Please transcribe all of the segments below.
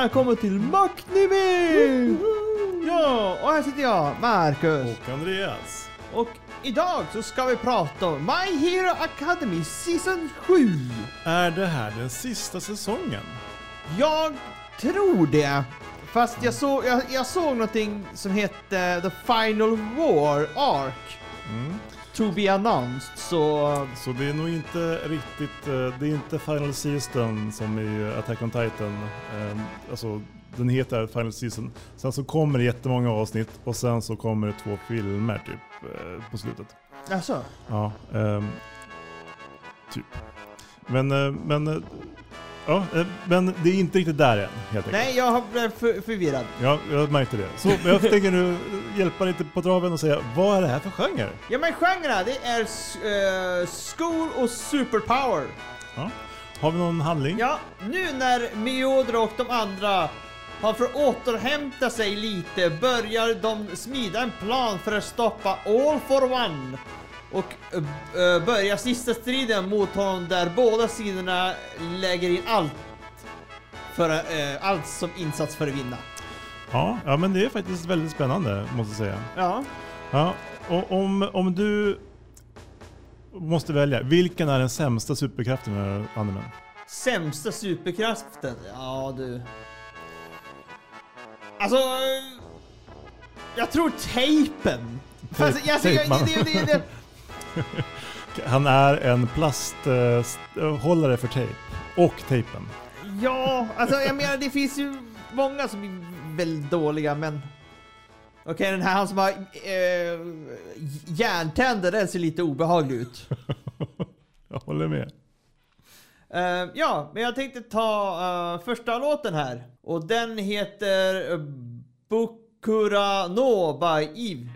välkommen till Macknivå! Ja, och här sitter jag, Marcus. Och Andreas. Och idag så ska vi prata om My Hero Academy Season 7. Är det här den sista säsongen? Jag tror det. Fast jag såg någonting som hette The Final War Arc. To be announced, så det är nog inte riktigt, det är inte Final Season som i Attack on Titan. Alltså den heter Final Season. Sen så kommer det jättemånga avsnitt och sen så kommer det 2 filmer typ på slutet. alltså. Ja, typ. Men det är inte riktigt där än, helt enkelt. Nej, jag har blivit förvirrad. Ja, jag märkte det. Så jag tänker nu hjälpa lite på traven och säga, vad är det här för genre? Ja, men genrerna, det är school och superpower. Ja. Har vi någon handling? Ja, nu när Meodra och de andra har för att återhämta sig lite börjar de smida en plan för att stoppa All for One och börja sista striden mot honom där båda sidorna lägger in allt som insats för att vinna. Ja, men det är faktiskt väldigt spännande, måste jag säga. Ja, och om du måste välja, vilken är den sämsta superkraften med animen? Sämsta superkraften? Ja, du. Alltså, jag tror tejpen. Det. Han är en plasthållare för tejp. Och tejpen. Ja, alltså jag menar det finns ju många som är väldigt dåliga, men okej, den här han som har järntänder, den ser lite obehaglig ut. Jag håller med. Ja, men jag tänkte ta första låten här. Och den heter Bukura no by Eve.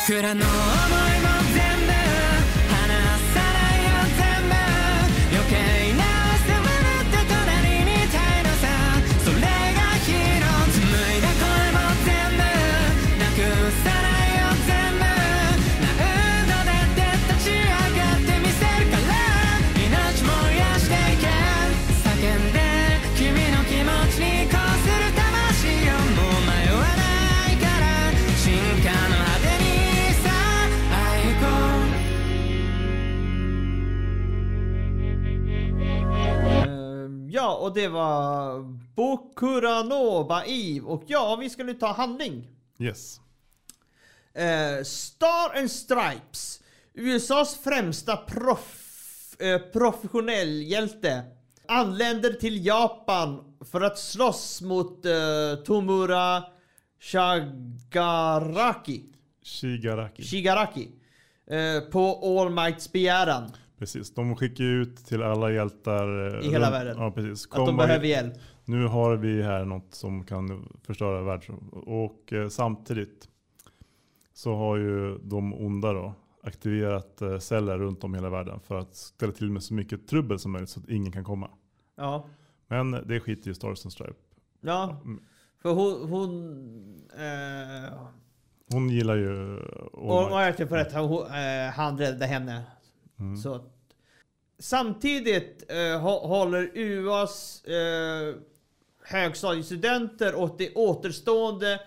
僕らの想いも全部離さないよ全部余計な汗は塗って隣にいたいのさそれがヒーロー紡いだ声も全部なくさないよ全部何度だって立ち上がってみせるから命燃やしていけ叫んで君の気持ちにこうする魂よもう迷わないから進化の果てにさあ行こう Ja, och det var Bokura no Baiv. Och ja, vi ska nu ta handling. Yes. Star and Stripes, USAs främsta professionell hjälte, anländer till Japan för att slåss mot Tomura Shigaraki på All Mights begäran. Precis, de skickar ut till alla hjältar i hela världen. Ja, precis. Att de behöver hjälp. Nu har vi här något som kan förstöra världen. Och samtidigt så har ju de onda då aktiverat celler runt om hela världen för att ställa till med så mycket trubbel som möjligt så att ingen kan komma. Ja. Men det skiter ju Stars and Stripe. Ja, för hon gillar ju han räddade henne. Så samtidigt håller UAs högstadiestudenter och de återstående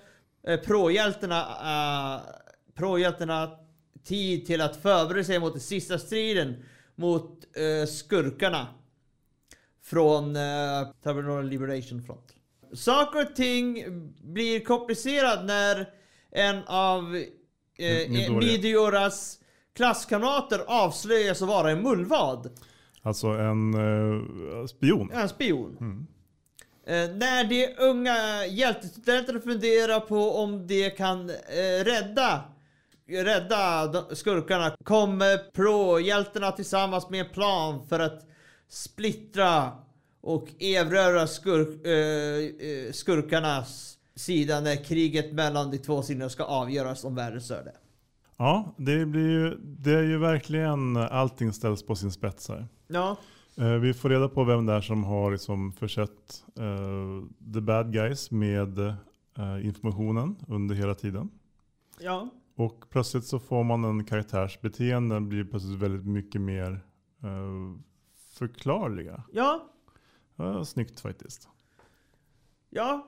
pro-hjältarna tid till att förbereda sig mot den sista striden mot skurkarna från Terminal Liberation Front. Saker och ting blir komplicerad när en av Midoriyas klasskamrater avslöjas att vara en mullvad. Alltså en spion. En spion. När de unga hjältestudenterna funderar på om de kan rädda skurkarna kommer pro-hjältarna tillsammans med en plan för att splittra och erövra skurkarnas sida när kriget mellan de två sidorna ska avgöras om världens öde. Ja, det är ju verkligen allting ställs på sin spets här. Ja. Vi får reda på vem det är som har liksom försett the bad guys med informationen under hela tiden. Ja. Och plötsligt så får man en karaktärsbeteende blir plötsligt väldigt mycket mer förklarliga. Ja. Snyggt faktiskt. Ja.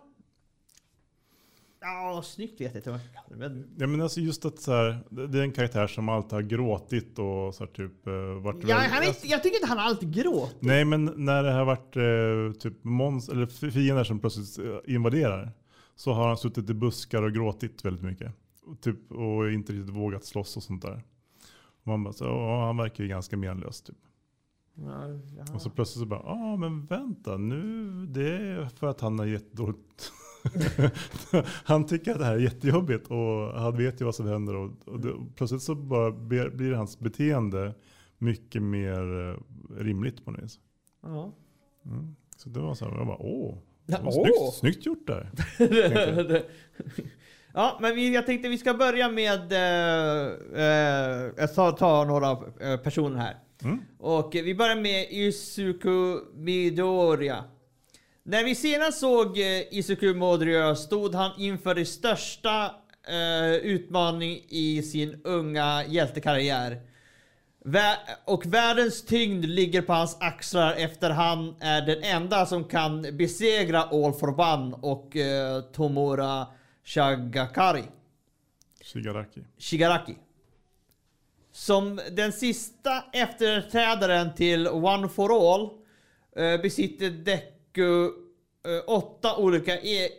Ja, snyggt vet jag inte. Men... Ja, men alltså just att så här, det är en karaktär som alltid har gråtit och så här, typ varit jag tycker inte han alltid gråter. Nej, men när det har varit typ eller fiender som plötsligt invaderar så har han suttit i buskar och gråtit väldigt mycket. Typ, och inte riktigt vågat slåss och sånt där. Och man bara så, han verkar ju ganska menlös typ. Ja. Och så plötsligt så bara, men vänta nu, det är för att han har jättedåligt. Han tycker att det här är jättejobbigt och han vet ju vad som händer och plötsligt så bara blir hans beteende mycket mer rimligt på något vis. Ja. Så det var så här, jag bara, snyggt gjort där. Ja, men jag tänkte vi ska börja med ta några personer här. Och vi börjar med Izuku Midoriya. När vi senast såg Izuku Midoriya stod han inför det största utmaning i sin unga hjältekarriär. Och världens tyngd ligger på hans axlar efter han är den enda som kan besegra All for One och Tomura Shigaraki. Som den sista efterträdaren till One for All besitter Deku 8 olika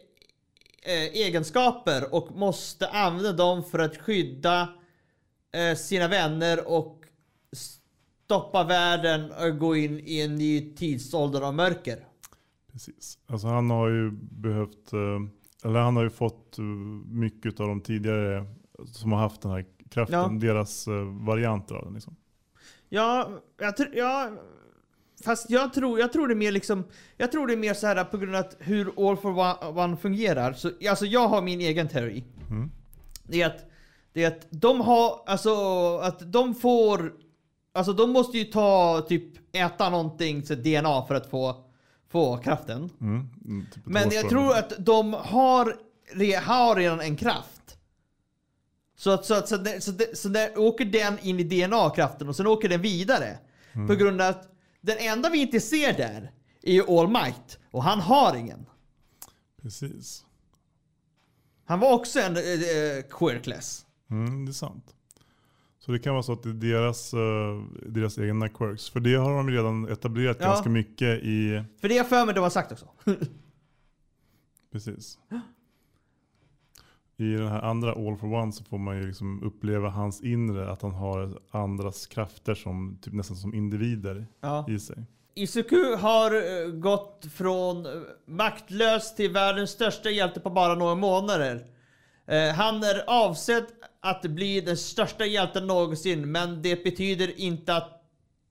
egenskaper och måste använda dem för att skydda sina vänner och stoppa världen och gå in i en ny tidsålder av mörker. Precis. Alltså han har ju behövt, eller han har ju fått mycket av de tidigare som har haft den här kraften, deras varianter av den liksom. Fast jag tror det är mer liksom, jag tror det är mer så här på grund av hur All for One fungerar. Så alltså jag har min egen teori. Det är att Det är att de har, alltså att de får, alltså de måste ju äta någonting, så DNA för att få kraften. Typ Men jag tror att de har redan en kraft. Så där åker den in i DNA-kraften och sen åker den vidare. På grund av att den enda vi inte ser där är ju All Might. Och han har ingen. Precis. Han var också en quirkless. Det är sant. Så det kan vara så att det är deras egna quirks. För det har de redan etablerat ganska mycket i... För det är för mig de har sagt också. Precis. I den här andra All for One så får man ju liksom uppleva hans inre, att han har andras krafter som typ nästan som individer i sig. Izuku har gått från maktlös till världens största hjälte på bara några månader. Han är avsedd att bli den största hjälten någonsin, men det betyder inte att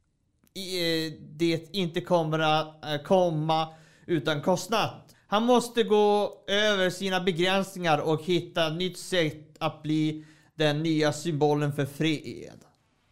det inte kommer att komma utan kostnad. Han måste gå över sina begränsningar och hitta ett nytt sätt att bli den nya symbolen för fred.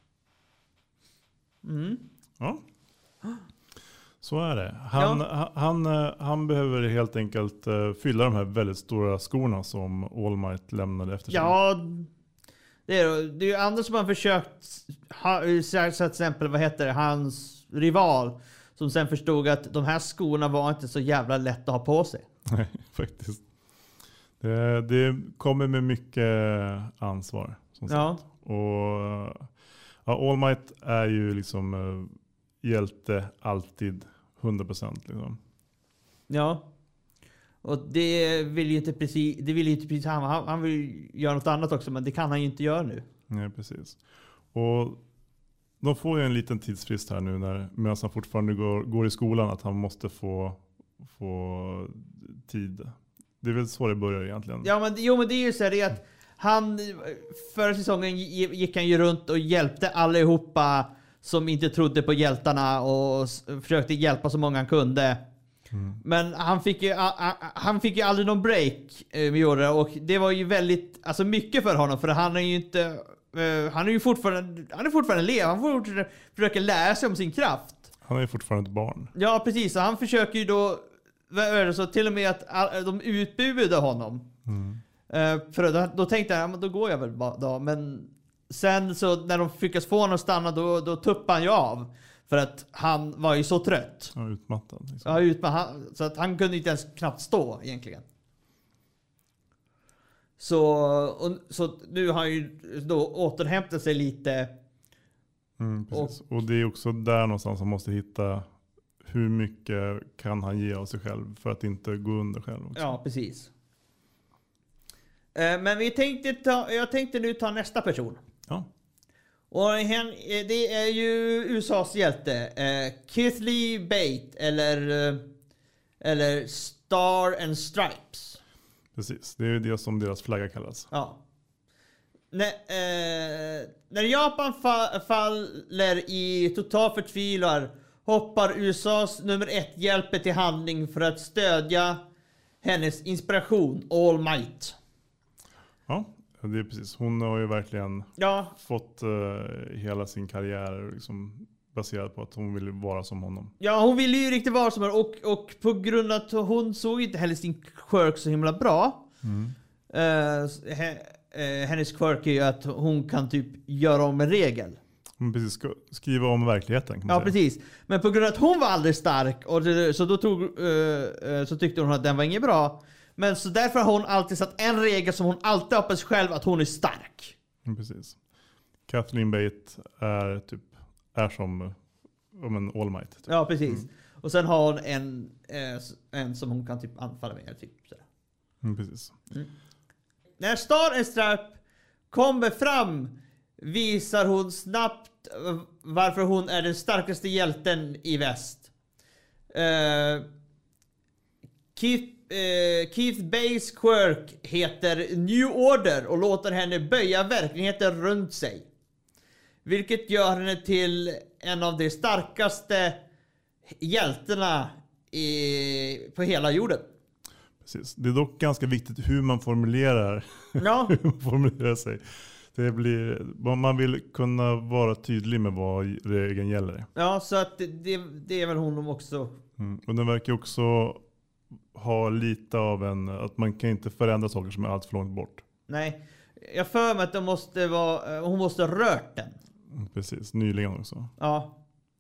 Ja. Så är det. Han behöver helt enkelt fylla de här väldigt stora skorna som All Might lämnade efter sig. Ja, det är ju andra som har försökt, till exempel, vad heter det, hans rival, som sen förstod att de här skorna var inte så jävla lätt att ha på sig. Nej, faktiskt. Det kommer med mycket ansvar. Som sagt. Och All Might är ju liksom hjälte alltid 100% liksom. Ja. Och det vill ju inte precis han vill göra något annat också, men det kan han ju inte göra nu. Nej, precis. Och de får ju en liten tidsfrist här nu medan han fortfarande går i skolan, att han måste få tid. Det är väl så det börjar egentligen. Ja, men det är ju så här, det är att han förra säsongen gick han ju runt och hjälpte allihopa som inte trodde på hjältarna och försökte hjälpa så många han kunde. Men han fick ju aldrig någon break med Jorda, och det var ju väldigt, alltså mycket för honom, för han är ju inte han är fortfarande lev. Han försöker lära sig om sin kraft. Han är fortfarande ett barn. Ja, precis. Så han försöker ju då, så till och med att de utbudade honom. För då tänkte jag, då går jag väl då. Men sen så när de lyckas få honom att stanna, då tuppade han ju av. För att han var ju så trött. Ja, utmattad. Liksom. Ja, utmattad. Så att han kunde inte ens knappt stå egentligen. Så nu har han ju då återhämtat sig lite. Precis. Och det är också där någonstans han måste hitta hur mycket kan han ge av sig själv för att inte gå under själv också. Ja, precis. Men jag tänkte nu ta nästa person. Ja. Och det är ju USAs hjälte. Keithley Bate eller Star and Stripes. Precis, det är ju det som deras flagga kallas. Ja. När Japan faller i total förtvivlan hoppar USAs nummer 1 hjälper till handling för att stödja hennes inspiration, All Might. Ja, det är precis. Hon har ju verkligen fått hela sin karriär liksom baserad på att hon vill vara som honom. Ja, hon ville ju riktigt vara som honom, och på grund av att hon såg inte heller sin quirk så himla bra. Hennes quirk är ju att hon kan typ göra om en regel. Precis, skriva om verkligheten kan man säga. Precis. Men på grund av att hon var alldeles stark, och så tyckte hon att den var inget bra. Men så därför har hon alltid satt en regel som hon alltid har på sig själv, att hon är stark. Precis. Kathleen Bate är som en All Might. Typ. Ja, precis. Och sen har hon en som hon kan typ anfalla med. Typ, precis. När Star and Stripe kommer fram visar hon snabbt varför hon är den starkaste hjälten i väst. Keith Bates quirk heter New Order och låter henne böja verkligheten runt sig. Vilket gör henne till en av de starkaste hjältarna på hela jorden. Precis. Det är dock ganska viktigt hur man formulerar sig. Det blir, man vill kunna vara tydlig med vad regeln gäller. Ja, så att det är väl honom också. Och den verkar också ha lite av att man kan inte förändra saker som är allt för långt bort. Nej, jag för mig att hon måste ha rört den. Precis, nyligen också. Ja.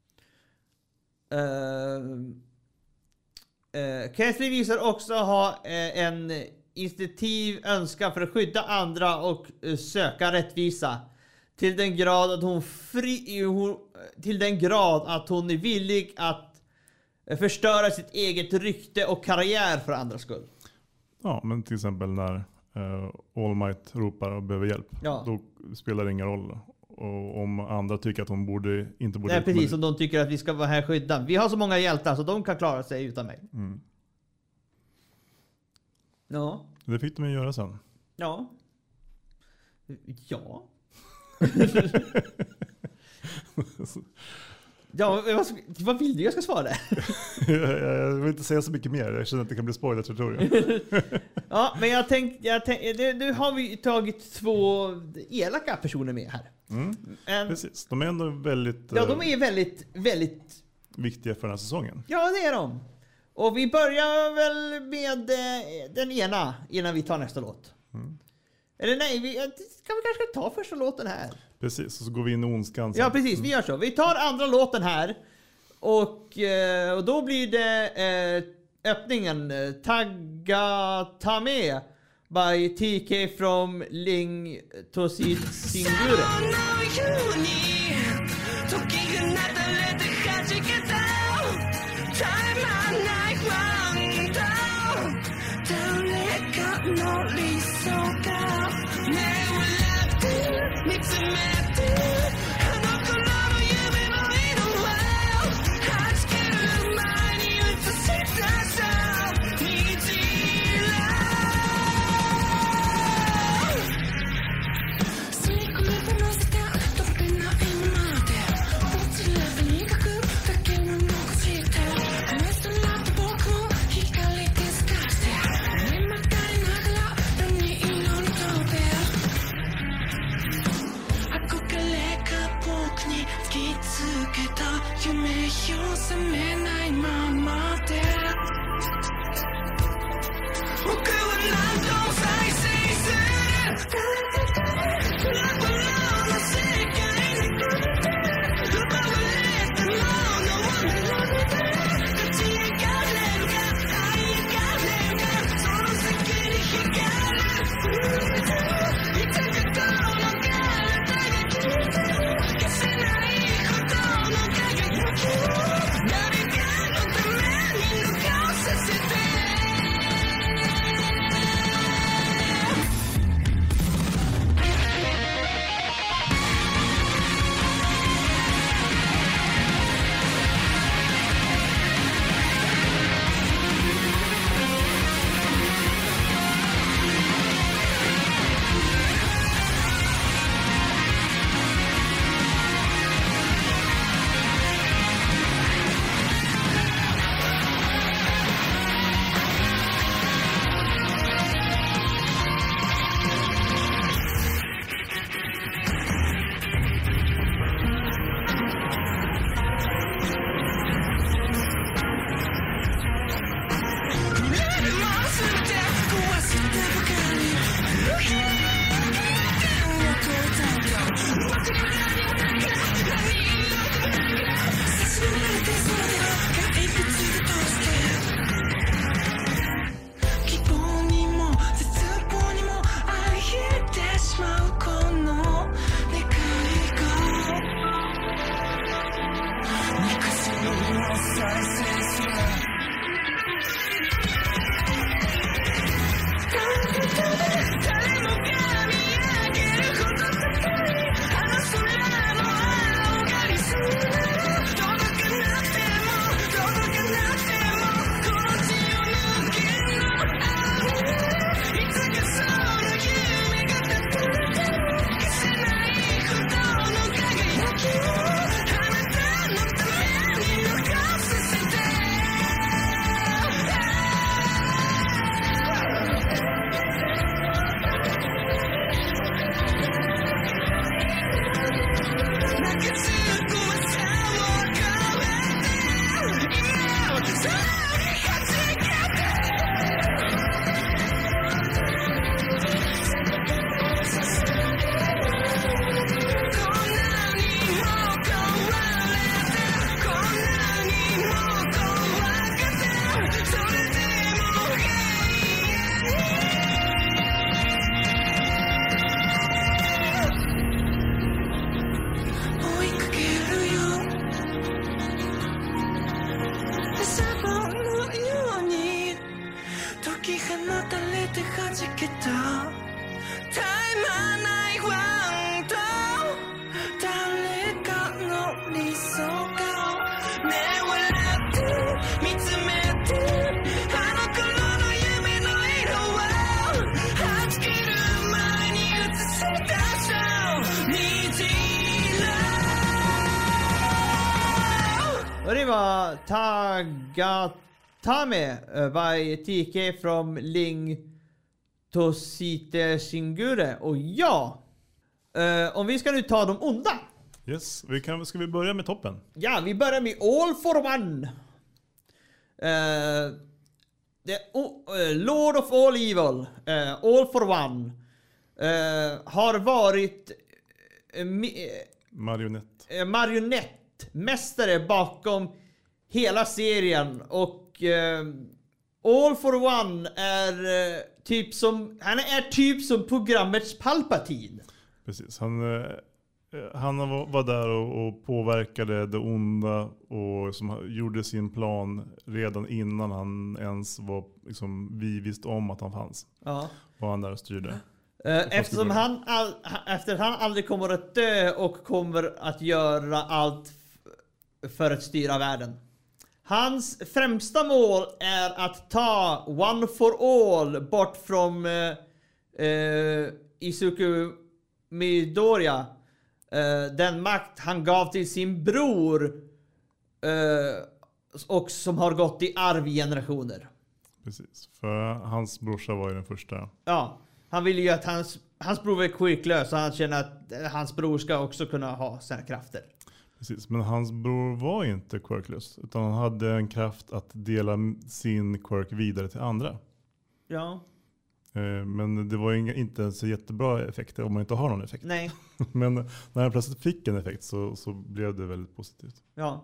Kesley visar också ha en instinktiv önskan för att skydda andra och söka rättvisa. Till den grad att hon är villig att förstöra sitt eget rykte och karriär för andras skull. Ja, men till exempel när All Might ropar och behöver hjälp. Ja. Då spelar det ingen roll. Och om andra tycker att hon inte borde... Nej, precis. Som de tycker att vi ska vara här skydda. Vi har så många hjältar så de kan klara sig utan mig. Ja. Det fick de ju göra sen. Ja. Ja. Ja, vad vill du jag ska svara? Jag vill inte säga så mycket mer. Jag känner att det kan bli spoiler, tror jag. Ja, men jag tänkte nu har vi tagit 2 elaka personer med här. Precis, de är ändå väldigt... Ja, de är väldigt, väldigt... viktiga för den här säsongen. Ja, det är de. Och vi börjar väl med den ena innan vi tar nästa låt. Eller nej, ska vi kanske ta första låten här? Precis, och så går vi in i ondskan. Ja, precis, vi gör så. Vi tar andra låten här. Och då blir det öppningen Tagatame by TK from Ling Tosid Singure. Tagatame by TK from Ling Tosite Shingure. Och ja, om vi ska nu ta de onda. Yes, ska vi börja med toppen? Ja, vi börjar med All for One. Lord of all evil, All for One, har varit marionettmästare bakom hela serien. Och All for One är typ som programmets Palpatine. Precis, han var där och påverkade det onda och som gjorde sin plan redan innan han ens var vi visste om att han fanns. Ja. Och han där styrde. Eftersom han aldrig kommer att dö och kommer att göra allt för att styra världen. Hans främsta mål är att ta One for All bort från Izuku Midoriya. Den makt han gav till sin bror och som har gått i arv i generationer. Precis, för hans brorsa var ju den första. Ja, han ville ju att hans bror var quirklös, så han känner att hans bror ska också kunna ha sina krafter. Precis, men hans bror var inte quirklös, utan han hade en kraft att dela sin quirk vidare till andra. Ja. Men det var inte en så jättebra effekt om man inte har någon effekt. Nej. Men när han plötsligt fick en effekt så blev det väldigt positivt. Ja.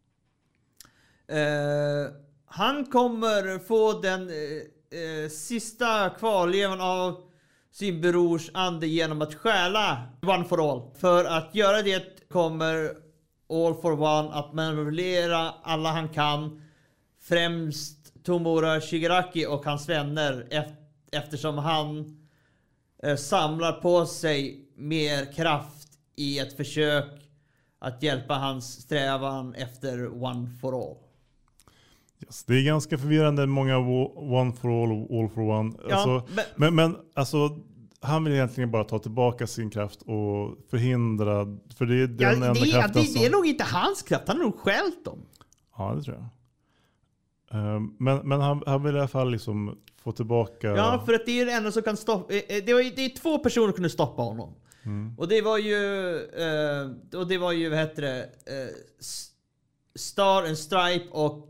Han kommer få den sista kvarlevan av sin brors ande genom att stjäla One for All. För att göra det kommer All for One att manövrera alla han kan. Främst Tomura Shigaraki och hans vänner eftersom han samlar på sig mer kraft i ett försök att hjälpa hans strävan efter One for All. Yes, det är ganska förvirrande, många One for All och All for One. Ja, alltså, men alltså, han vill egentligen bara ta tillbaka sin kraft och förhindra, för det är den enda kraften som... Det är nog inte hans kraft, han har nog stjält dem. Ja, det tror jag. Men han vill i alla fall få tillbaka... Ja, för att det är det enda som kan stoppa... Det är två personer som kunde stoppa honom. Mm. Och det var ju vad heter det? Star and Stripe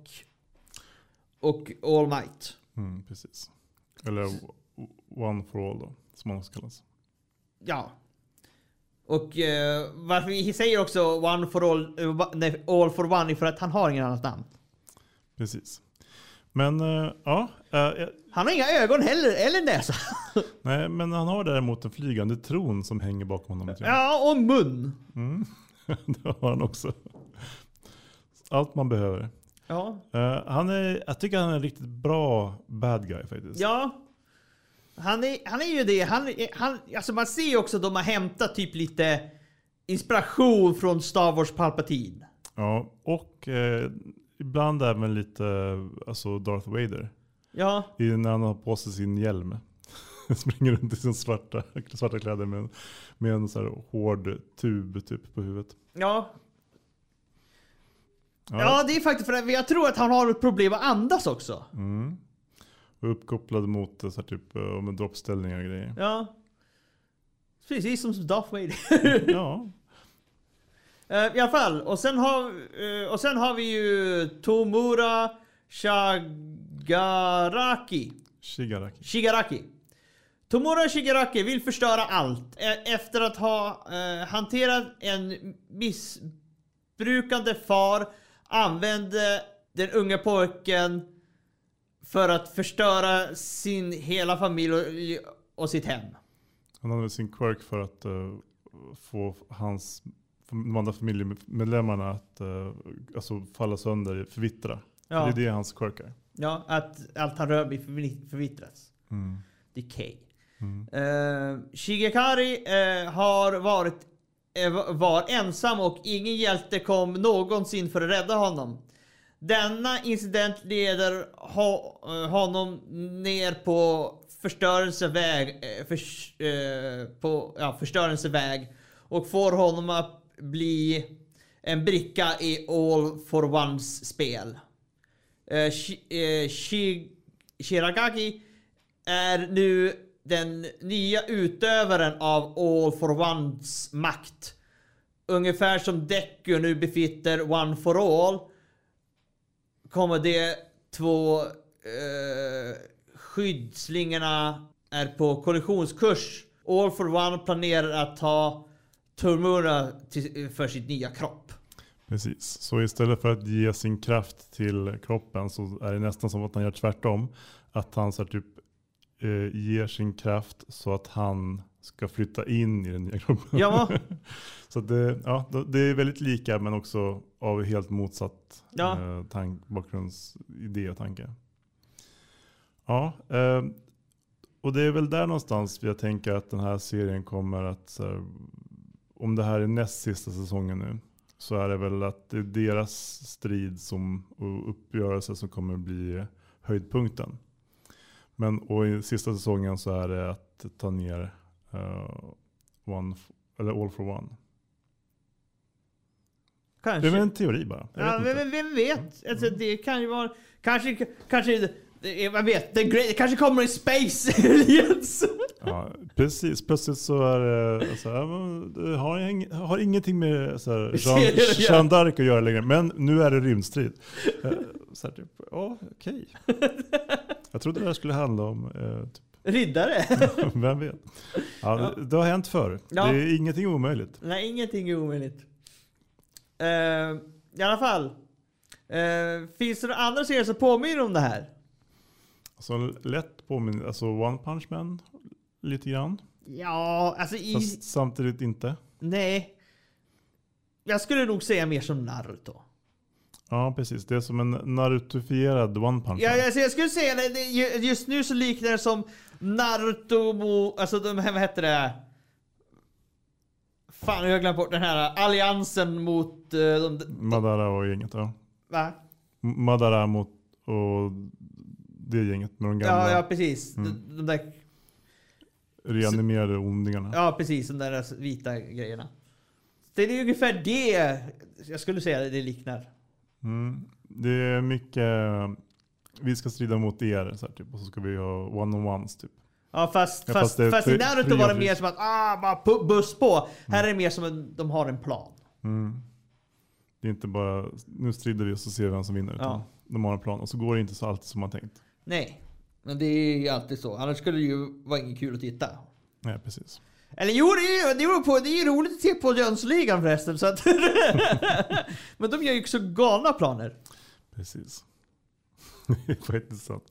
och All Might. Precis. Eller One for All då, som man också kallas. Ja. Och varför vi säger också One for All, All for One är för att han har ingen annat namn. Precis. Men han har inga ögon heller, eller näsa. Nej, men han har däremot en flygande tron som hänger bakom honom. Ja, och mun. Det har han också. Allt man behöver. Ja. Jag tycker han är en riktigt bra bad guy faktiskt. Ja. Han är ju det. Alltså man ser ju också att de har hämtat typ lite inspiration från Star Wars Palpatine. Ja, och ibland även lite Darth Vader. Ja. När han har på sig sin hjälm. Springer runt i sin svarta kläder med en så här hård tub typ på huvudet. Ja. Ja, det är faktiskt för att jag tror att han har ett problem att andas också. Och uppkopplad mot så här, typ med droppställningar och grejer. Ja. Precis som Darth Vader. Ja. I alla fall. Och sen har vi ju Tomura Shigaraki. Tomura Shigaraki vill förstöra allt. Efter att ha hanterat en missbrukande far använde den unga pojken för att förstöra sin hela familj och sitt hem. Han använde sin quirk för att få de andra familjemedlemmarna att falla sönder, förvittra. Ja. Det är det hans quirk är. Ja, att allt han rör blir förvittras. Decay. Shigekari var ensam och ingen hjälte kom någonsin för att rädda honom. Denna incident leder honom ner på förstörelseväg och får honom att bli en bricka i All for Ones spel. Shiragagi är nu den nya utövaren av All for Ones makt. Ungefär som Deku nu befitter One for All, kommer de två skyddslingarna är på kollisionskurs. All for One planerar att ta Tomura för sitt nya kropp. Precis, så istället för att ge sin kraft till kroppen så är det nästan som att han gör tvärtom. Att han så här, typ ger sin kraft så att han ska flytta in i den nya kroppen. Ja. Så det är väldigt lika men också av helt motsatt bakgrundsidé och tanke. Ja, och det är väl där någonstans jag tänker att den här serien kommer att, så här, om det här är näst sista säsongen nu, så är det väl att det är deras strid och uppgörelse som kommer att bli höjdpunkten. Och i sista säsongen så är det att ta ner All for One. Kanske. Det är väl en teori bara. Vem vet? Alltså, det kan ju vara... Kanske jag vet, det kanske kommer i Space Aliens. Ja, precis. Plötsligt så är det det har ingenting med Jeanne d'Arc att göra längre. Men nu är det rymdstrid. Så här, typ, okej. Jag trodde det här skulle handla om riddare. Vem vet? Ja, det har hänt förr. Ja. Det är ingenting omöjligt. Nej, ingenting är omöjligt. I alla fall. Finns det några andra serier som påminner om det här? Så lätt påminner, alltså One Punch Man lite grann. Ja, alltså fast samtidigt inte. Nej. Jag skulle nog säga mer som Naruto. Ja, precis. Det är som en Naruto-fierad One Punch Man. Ja, jag skulle säga det. Just nu så liknar det som Naruto alltså vad heter det? Fan, jag har glömt bort den här alliansen mot Madara och gänget, ja. Va? Madara mot och det gänget med de gamla. Ja, precis. De där reanimerade ondingarna. Ja, precis. De där vita grejerna. Det är ungefär det jag skulle säga det liknar. Det är mycket vi ska strida mot er så här, typ, och så ska vi ha one-on-ones typ. Ja, fast i Naruto var det mer som att bara buss på. Här är det mer som att de har en plan. Det är inte bara nu strider vi och så ser vi vem som vinner. Utan de har en plan och så går det inte så alltid som man tänkt. Nej, men det är ju alltid så. Annars skulle det ju vara ingen kul att titta. Nej, precis. Eller jo, det är ju roligt att se på Jönsligan förresten. Så att men de gör ju också galna planer. Precis. Det är faktiskt sant.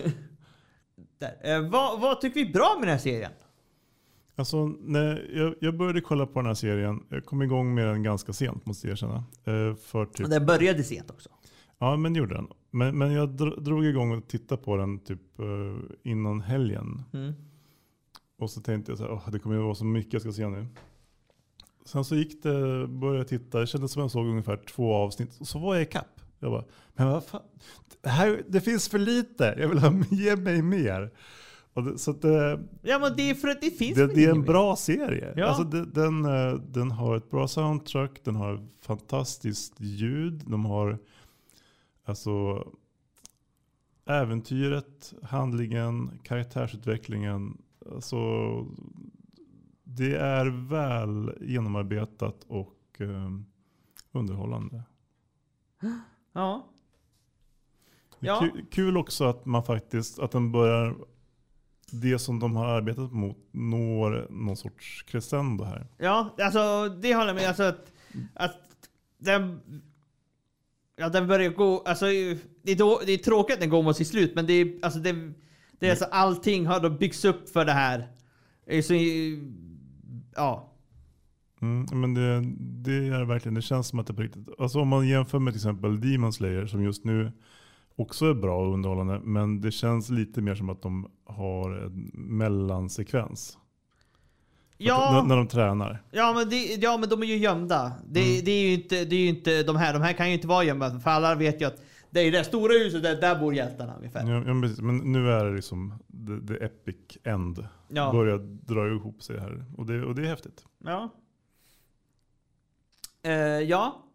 Vad tycker vi är bra med den här serien? Alltså, när jag började kolla på den här serien. Jag kom igång med den ganska sent, måste jag erkänna. Typ... Den började sent också. Ja, men gjorde den. Men jag drog igång och tittade på den typ innan helgen. Och så tänkte jag så här, det kommer ju vara så mycket jag ska se nu. Sen så började jag titta. Det kändes som jag såg ungefär 2 avsnitt. Och så var jag i kapp. Jag bara, men vad fan? Det finns för lite. Jag vill ge mig mer. Så att, ja, men det är för att det finns det är en bra serie. Ja. Alltså, den har ett bra soundtrack. Den har fantastiskt ljud. De har alltså äventyret, handlingen, karaktärsutvecklingen. Alltså, det är väl genomarbetat och underhållande. Ja. Det är kul också att man faktiskt att den börjar det som de har arbetat mot når någon sorts crescendo här. Ja, alltså det håller jag med. Alltså att den börjar gå, alltså det är tråkigt att den går mot sitt slut, men det är alltså alltså allting har då byggts upp för det här. Så, ja. Men det är verkligen, det känns som att det är på riktigt. Alltså om man jämför med till exempel Demon Slayer som just nu också är bra och underhållande, men det känns lite mer som att de har en mellansekvens. Ja. När de tränar. Ja, men de är ju gömda. Det är ju inte de här kan ju inte vara gömda, för alla vet ju att det är det stora huset där bor hjältarna ungefär. Ja, men nu är det liksom the epic end. Börjar dra ihop sig här och det är häftigt. Ja.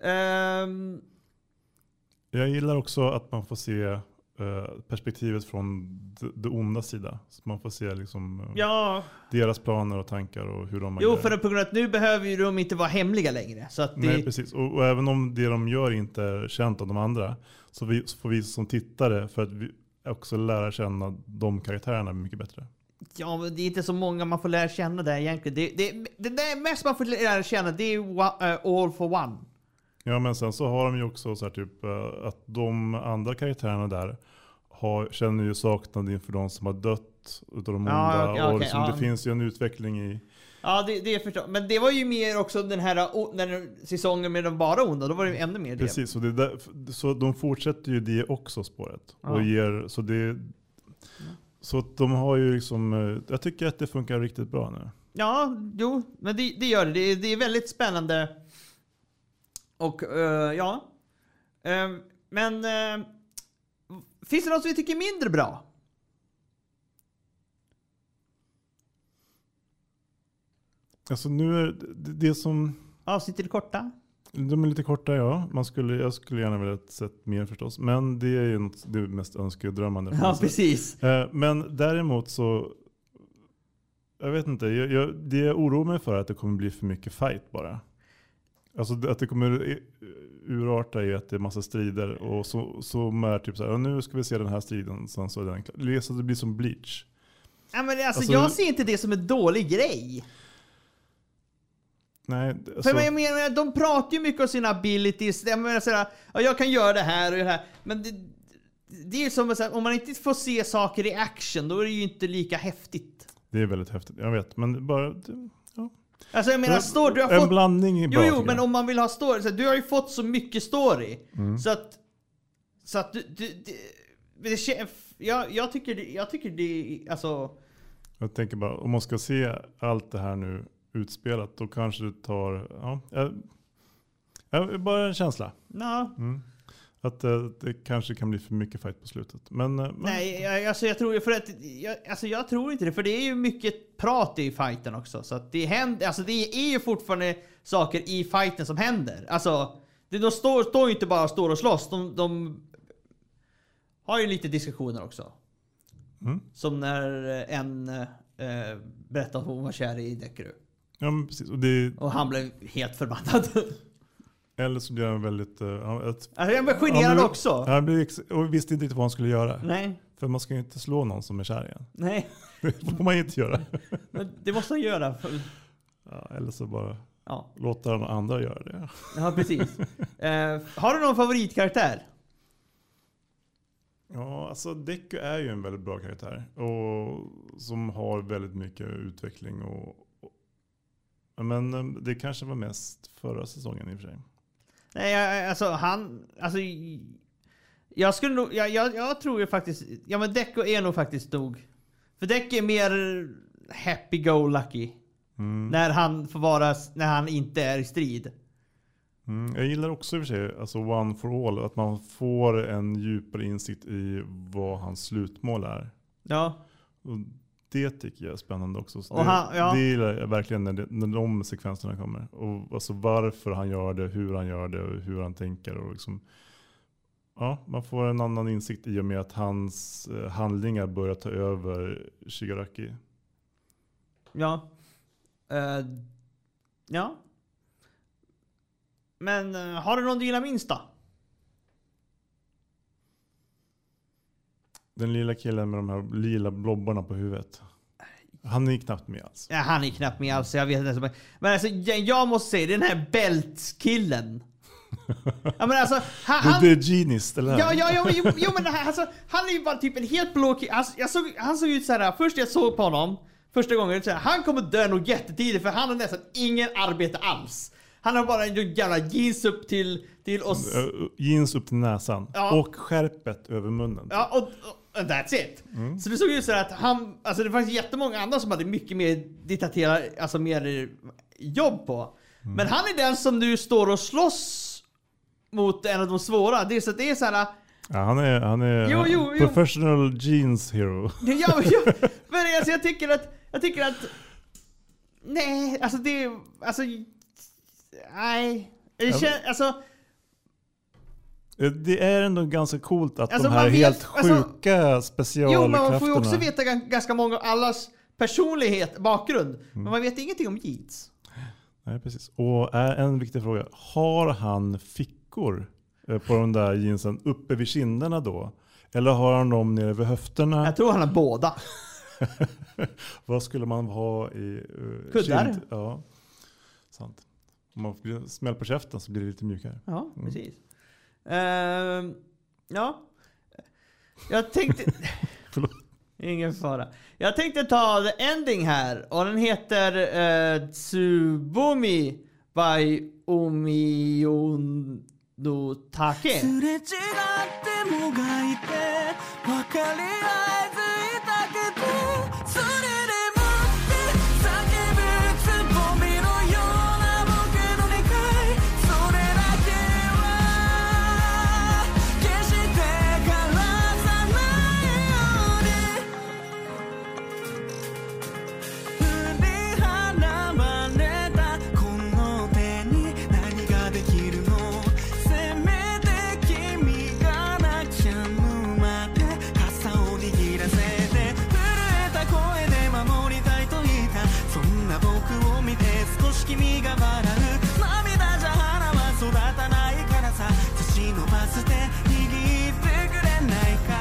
Jag gillar också att man får se perspektivet från det onda sida. Så man får se liksom, deras planer och tankar och hur de agerar. Jo, för på grund av att nu behöver ju de inte vara hemliga längre. Så att Nej, precis. Och även om det de gör inte är känt av de andra, så får vi som tittare, för att vi också lära känna de karaktärerna mycket bättre. Ja, men det är inte så många man får lära känna där egentligen. Det där mest man får lära känna, det är All for One. Ja, men sen så har de ju också så här typ att de andra karaktärerna där känner ju saknad inför de som har dött utav de onda. Och liksom, det finns ju en utveckling i... Ja, det är förstås. Men det var ju mer också den här säsongen med de bara onda. Då var det ju ännu mer det. Precis, så de fortsätter ju det också spåret. Och ger, så att de har ju liksom... Jag tycker att det funkar riktigt bra nu. Ja, jo, men det gör det. Det är väldigt spännande. Och men finns det något som vi tycker är mindre bra? Alltså nu är det som... Avsnittet är korta? De är lite korta, ja. Jag skulle gärna vilja sett mer förstås. Men det är ju det mest önskedrömmande. Ja, precis. Men däremot så... Jag vet inte. Det oroar mig för att det kommer bli för mycket fight bara. Alltså att det kommer urarta i att det är massa strider. Och så är typ så här, nu ska vi se den här striden. Sen så är den klar. Så det blir som Bleach. Ja, men alltså jag ser inte det som en dålig grej. Nej, för jag menar, de pratar ju mycket om sina abilities. Jag menar såhär, jag kan göra det här och det här. Men det är ju som att om man inte får se saker i action, då är det ju inte lika häftigt. Det är väldigt häftigt, jag vet. Men bara... Ja. Alltså jag menar, du har en fått... blandning i bra. Jo, men om man vill ha story, så du har ju fått så mycket story. Så att jag tycker det alltså... Jag tänker bara, om man ska se allt det här nu utspelat, då kanske det tar... bara en känsla. Ja. Att det kanske kan bli för mycket fight på slutet. Men nej, alltså jag tror jag tror inte det, för det är ju mycket prat i fighten också, så att det händer, alltså det är ju fortfarande saker i fighten som händer. Alltså de står ju inte bara och slåss, de har ju lite diskussioner också. Som när en berättade att hon var kär i Dekeru. Ja, men precis. Och han blev helt förbannad. Eller så blir han väldigt... han blev generad också. Han och visste inte riktigt vad han skulle göra. Nej. För man ska ju inte slå någon som är kär igen. Nej. Det får man inte göra. Men det måste han göra. Eller så bara låta de andra göra det. Ja, precis. Har du någon favoritkaraktär? Ja, alltså Deku är ju en väldigt bra karaktär. Och som har väldigt mycket utveckling. Men det kanske var mest förra säsongen i och för sig. Nej, jag skulle nog, jag tror ju faktiskt, men Deku är nog faktiskt nog. För Deku är mer happy-go-lucky. När han inte är i strid. Jag gillar också i och för sig, alltså One for All, att man får en djupare insikt i vad hans slutmål är. Ja. Och det tycker jag är spännande också. Så det gillar jag verkligen när de sekvenserna kommer. Och alltså varför han gör det, hur han gör det och hur han tänker. Och liksom, man får en annan insikt i och med att hans handlingar börjar ta över Shigaraki. Ja. Ja. Men har du någon du gillar minst då? Den lilla killen med de här lila blobbarna på huvudet. Han är knappt med alls. Ja, han är knappt med alls. Jag vet inte. Men alltså, jag måste säga, den här bältkillen. Ja, men alltså, det är Genius, eller? Jo, men alltså, han är ju bara typ en helt blå kille. Alltså, han såg ut så här. Först jag såg på honom, första gången, så här, han kommer dö nog jättetidigt, för han har nästan ingen arbete alls. Han har bara en jävla jeans upp till oss. Jeans upp till näsan. Ja. Och skärpet över munnen. Ja, och that's it. Så det såg ut så att alltså det fanns jättemånga andra som hade mycket mer alltså mer jobb på. Men han är den som nu står och slåss mot en av de svåra. Det är så här. Ja, han är professional jeans hero. Ja, men alltså, jag tycker att nej, alltså det alltså nej. Det är ändå ganska coolt att Alltså, de här man vet- helt alltså- sjuka specialkrafterna... Jo, men man får ju också veta ganska många av allas personlighet, bakgrund. Men man vet ingenting om jeans. Nej, precis. Och en viktig fråga. Har han fickor på de där jeansen uppe vid kinderna då? Eller har han dem nere vid höfterna? Jag tror han har båda. Vad skulle man ha i Kuddar. Ja, sant. Om man får smäll på käften så blir det lite mjukare. Ja, precis. Ja. Jag tänkte... Förlåt. Ingen fara. Jag tänkte ta the ending här. Och den heter Tsubumi by Umiyo no Take. すれ違ってもがいて分かり合えずいたけどそれでもって叫ぶつぼみのような僕の願いそれだけは決して枯らさないように振り払われたこの手に何ができるのせめて君がなきゃぬまで傘を握らせて震えた声で守りたいと言ったそんな僕を見て少し君が笑う涙じゃ花は育たないからさ差し伸ばして握ってくれないか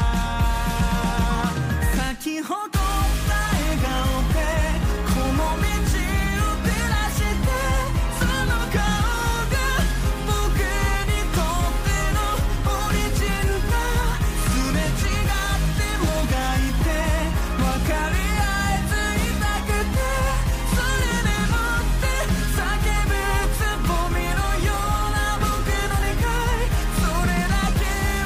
咲き誇った笑顔でこの道を照らしてその顔が僕にとってのオリジンだすれ違ってもがいて分かり合えずいたくてそれでもって叫ぶつぼみのような僕の願いそれだけは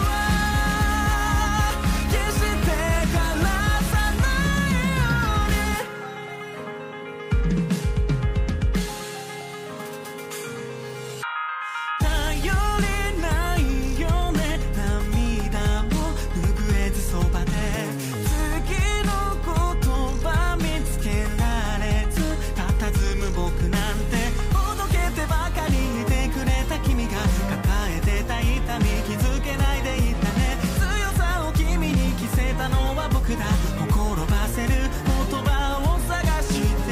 決して枯らさないように頼りないよね涙を拭えずそばで次の言葉見つけられず佇む僕なんてほどけてばかりいてくれた君が抱えてた痛み気づけないでいたね強さを君に着せたのは僕だほころばせる言葉を探して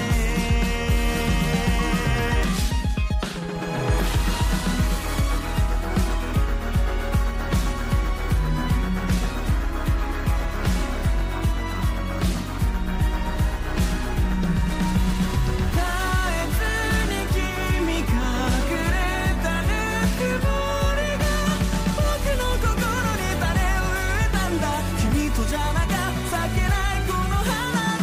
絶えずに君がくれたぬくもりが僕の心に種を植えたんだ君とじゃなきゃ咲けないこの花の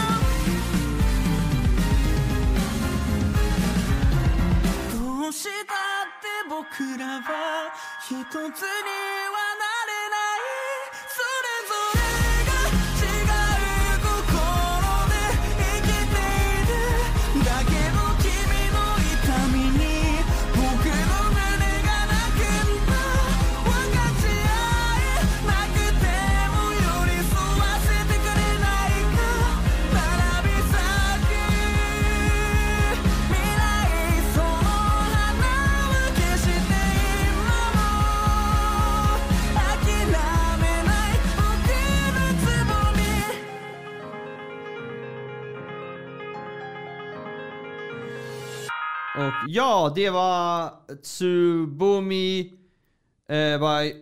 どうしたって僕らは一つにはなれないそれぞれが違う心で生きているだけど君の痛みに僕の胸が泣くんだ分かち合えなくても寄り添わせてくれないか並び咲く未来その花は決して今も諦めない僕のつぼみ Och ja, det var Tsubumi by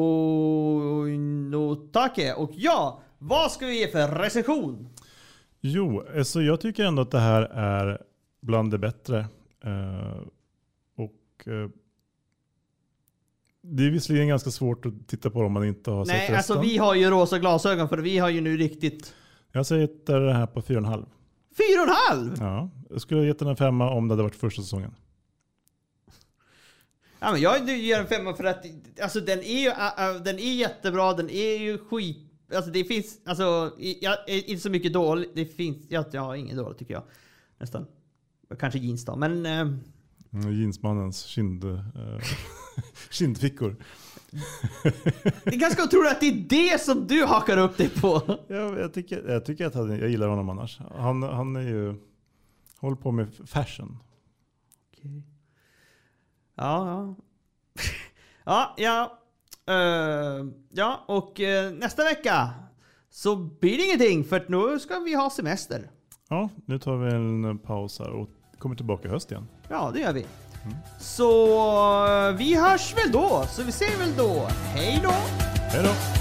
Umonotake. Och ja, vad ska vi ge för recension? Jo, så jag tycker ändå att det här är bland det bättre. Det är visserligen ganska svårt att titta på om man inte har sett Nej, resten. alltså vi har ju rosa glasögon för vi har ju nu riktigt... Jag sätter det här på 4,5. 4,5! Ja, jag skulle ha gett den en 5 om det hade varit första säsongen. Ja, men jag ger en 5 för att alltså den är ju den är jättebra, den är ju skit. Alltså det finns alltså inte så mycket dåligt. Det finns jag ingen dåligt tycker jag. Nästan. Kanske jeans då, men Jeansmannens kindfickor. det är ganska otroligt att det är det som du hakar upp dig på. Jag tycker att jag gillar honom annars. Han är ju håller på med fashion. Okej. Ja. Ja, Ja, och nästa vecka så blir det ingenting för att nu ska vi ha semester. Ja, nu tar vi en paus här och kommer tillbaka i höst igen. Ja, det gör vi. Så vi hörs väl då. Så vi ser väl då. Hej då! Hej då!